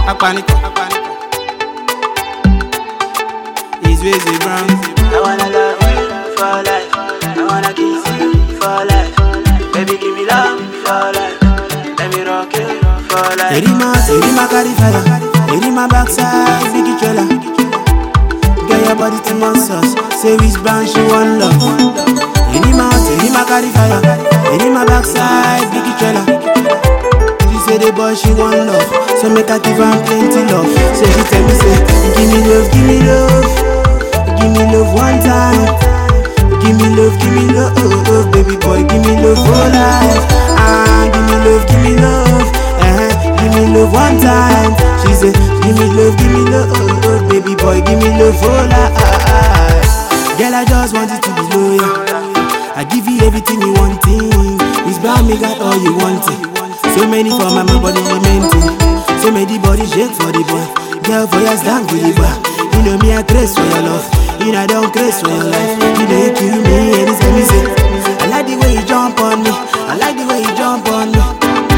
I panic. He's Weezy Brown. I wanna love you for life. I wanna kiss you for life. Baby, give me love for life. Let me rock you for life. Erima carry fire. Erima backside, big trailer. Get your body to my sauce. Say which brand she want love. Erima carry fire. Erima backside, big trailer. She say the boy she want love, so make her give am plenty love. Say she tell me say, give me love, give me love, give me love one time. Give me love, baby boy, give me love for life. Give me love, give me love one time. She say, give me love, baby boy, give me love for life. Girl, I just want you to be loyal. I give you everything you want. This brown me got all you want. So many for my body lamenting. So many body shake for the boy. Girl, for your stand with the boy. You know me, I craze for your love. You know I don't craze for your life. You know you kill me and it's me say, I like the way you jump on me. I like the way you jump on me.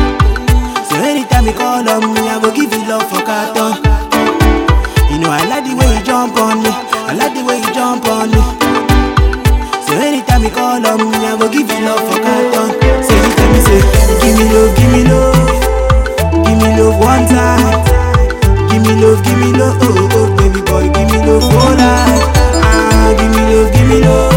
So anytime you call on me, I go give you love for carton. You know I like the way you jump on me. I like the way you jump on me. So anytime you call on me, I go give you love for carton. So you tell me say, give me love, give me love, give me love one time. Give me love, baby boy, give me love for life. Give me love, give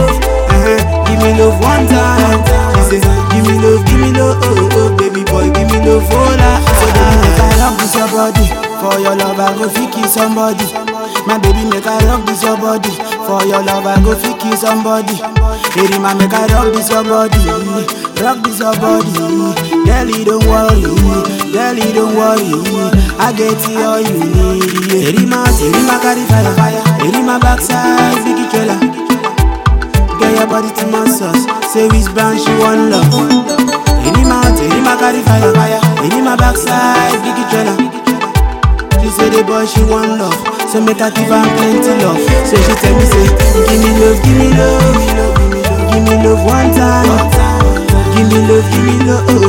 me love one time. She say, give me love, baby boy, give me love for life. So baby, make I love this your body. For your love, I go fi kill somebody. My baby, make I love this your body. For your love, I go fi kill somebody. Erima, make I rock this your body. Rock this your body. Girl, don't worry. Girl, don't worry. I get you all you need. Erima carry fire. Erima backside, big trailer. Get your body to my sauce. Say which brand she want love. Erima carry fire. Erima backside, big trailer. She say the boy she want love, so make her give am plenty love. So she tell me say, give me love, give me love one time. Give me love,